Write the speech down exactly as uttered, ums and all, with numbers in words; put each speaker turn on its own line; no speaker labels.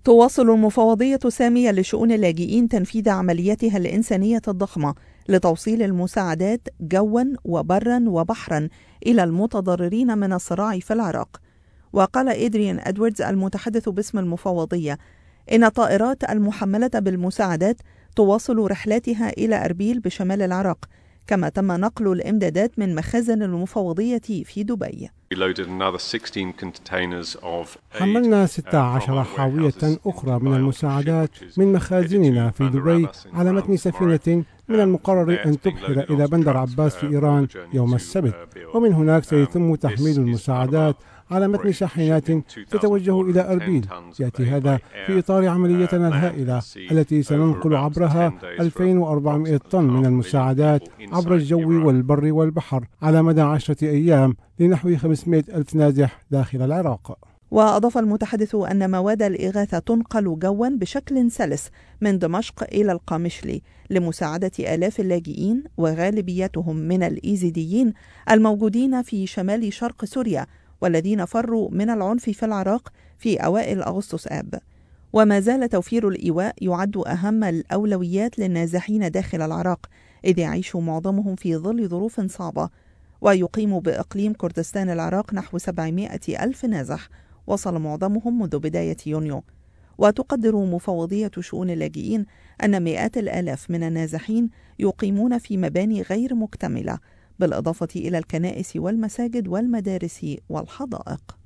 تواصل المفوضية السامية لشؤون اللاجئين تنفيذ عملياتها الإنسانية الضخمة لتوصيل المساعدات جوا وبرا وبحرا إلى المتضررين من الصراع في العراق. وقال إدريان أدواردز المتحدث باسم المفوضية إن الطائرات المحملة بالمساعدات تواصل رحلاتها إلى أربيل بشمال العراق، كما تم نقل الإمدادات من مخازن المفوضية في دبي.
حملنا ستة عشر حاوية أخرى من المساعدات من مخازننا في دبي على متن سفينة من المقرر أن تبحر إلى بندر عباس في إيران يوم السبت، ومن هناك سيتم تحميل المساعدات على متن شاحنات تتوجه إلى أربيل. يأتي هذا في إطار عمليتنا الهائلة التي سننقل عبرها ألفين وأربعمائة طن من المساعدات عبر الجو والبر والبحر على مدى عشرة أيام لنحو خمسمائة ألف نازح داخل العراق.
وأضاف المتحدث أن مواد الإغاثة تنقل جوا بشكل سلس من دمشق إلى القامشلي لمساعدة آلاف اللاجئين وغالبيتهم من الإيزيديين الموجودين في شمال شرق سوريا والذين فروا من العنف في العراق في أوائل أغسطس آب. وما زال توفير الإيواء يعد أهم الأولويات للنازحين داخل العراق، إذ يعيش معظمهم في ظل ظروف صعبة. ويقيم بإقليم كردستان العراق نحو سبعمائة ألف نازح وصل معظمهم منذ بداية يونيو. وتقدر مفوضية شؤون اللاجئين أن مئات الآلاف من النازحين يقيمون في مباني غير مكتملة، بالإضافة إلى الكنائس والمساجد والمدارس والحدائق.